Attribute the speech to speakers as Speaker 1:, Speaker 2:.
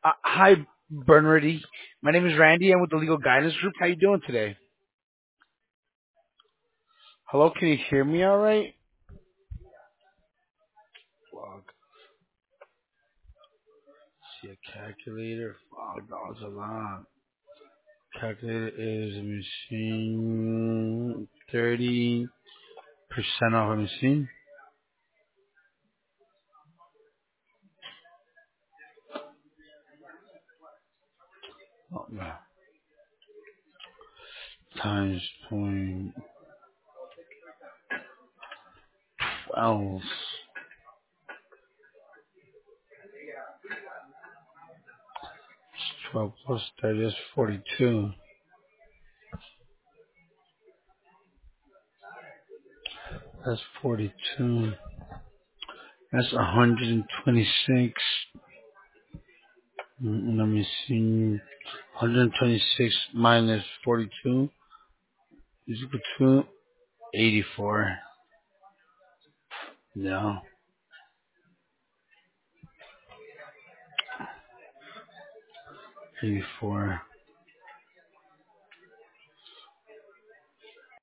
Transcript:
Speaker 1: Hi, Bernardy. My name is Randy. I'm with the Legal Guidance Group. How you doing today? Hello, can you hear me all right? Log. See a calculator. $5 a lot. Calculator is a machine. 30% off a machine. Oh, no. Times point 12. 12 plus 30 is 42. That's 42. That's 126. Let me see. 126 minus 42 is equal to 84. No, 84.